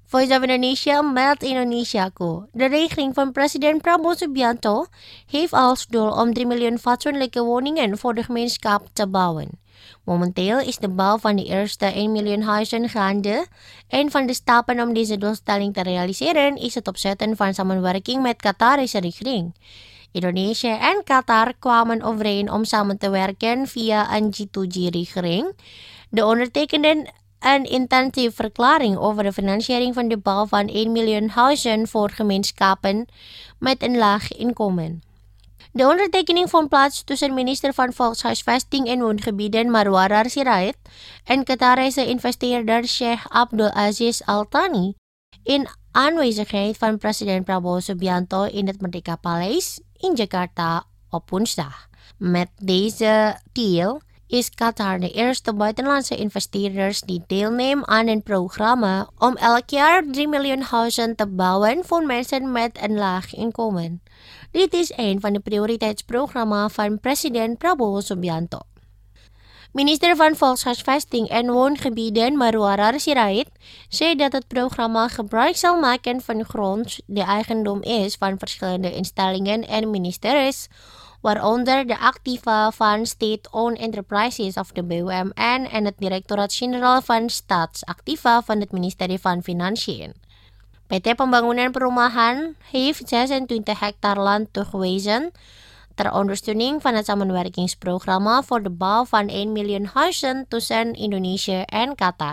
Voice of Indonesia meldt Indonesiaku. De regering van president Prabowo Subianto heeft als doel om 3 miljoen fatsoenlijke woningen voor de gemeenschap te bouwen. Momenteel is de bouw van de eerste 1 miljoen huizen gaande. Een van de stappen om deze doelstelling te realiseren is het opzetten van samenwerking met Qatarische regering. Indonesië en Qatar kwamen overeen om samen te werken via een G2G-regering. De ondertekenden een intensieve verklaring over de financiering van de bouw van 1 miljoen huizen voor gemeenschappen met een laag inkomen. De ondertekening vond plaats tussen minister van Volkshuisvesting en Woongebieden Marwarar Sirait en Qatarische investeerder Sheikh Abdul Aziz Al Thani in aanwezigheid van president Prabowo Subianto in het Merdeka Paleis in Jakarta op woensdag. Met deze deal is Qatar de eerste buitenlandse investeerders die deelnemen aan een programma om elk jaar 3 miljoen huizen te bouwen voor mensen met een laag inkomen. Dit is een van de prioriteitsprogramma's van president Prabowo Subianto. Minister van Volkshuisvesting en Woongebieden Marwarar Sirait zei dat het programma gebruik zal maken van grond die eigendom is van verschillende instellingen en ministeries, waaronder de activa van State-Owned Enterprises of de BUMN en het Directoraat-Generaal van Staatsactiva van het Ministerie van Financiën. PT Pembangunan Perumahan heeft 26 hectare land toegewezen ter ondersteuning van het samenwerkingsprogramma voor de bouw van 1 miljoen huizen tussen Indonesië en Qatar.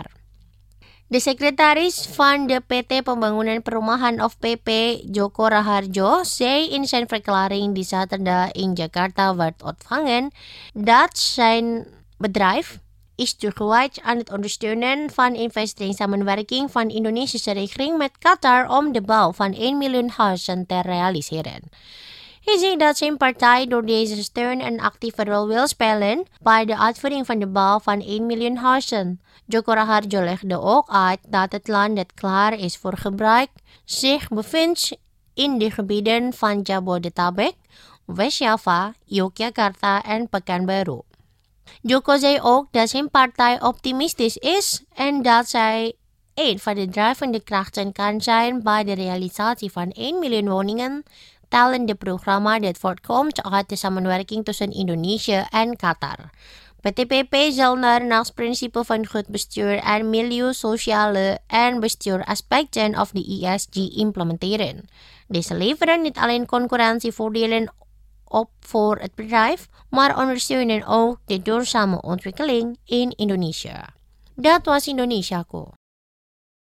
De secretaris van de PT Pembangunan Perumahan of PP, Joko Raharjo, zei in zijn verklaring die zaterdag in Jakarta werd ontvangen dat zijn bedrijf is toegewijd aan het ondersteunen van investeringssamenwerking van de Indonesische regering met Qatar om de bouw van 1 miljoen huizen te realiseren. Hij zei dat zijn partij door deze steun een actieve rol wil spelen bij de uitvoering van de bouw van 1 miljoen huizen. Joko Raharjo legde ook uit dat het land dat klaar is voor gebruik zich bevindt in de gebieden van Jabodetabek, West-Java, Yogyakarta en Pekanbaru. Joko zei ook dat zijn partij optimistisch is en dat zij een van de drijvende krachten kan zijn bij de realisatie van 1 miljoen woningen talende programma dat voortkomt uit de samenwerking tussen Indonesië en Qatar. PTPP zal naar principe van goed bestuur en milieu, sociale en bestuuraspecten of de ESG implementeren. Deze leveren niet alleen concurrentievoordelen op voor het bedrijf, maar ondersteunen ook de duurzame ontwikkeling in Indonesië. Dat was Indonesiaku.